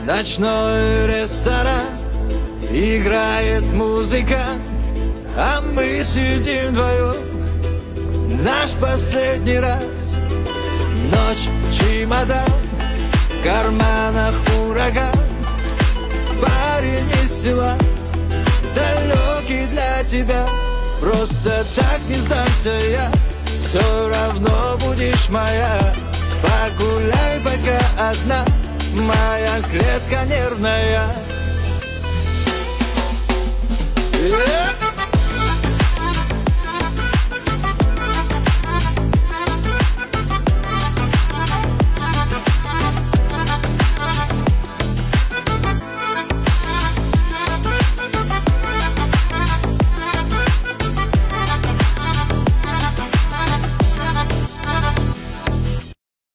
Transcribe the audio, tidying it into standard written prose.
Ночной ресторан, играет музыка, а мы сидим вдвоем. Наш последний раз. Ночь, чемодан, в карманах ураган. Парень из села, далекий для тебя. Просто так не сдамся я, все равно будешь моя. Погуляй пока одна, моя клетка нервная.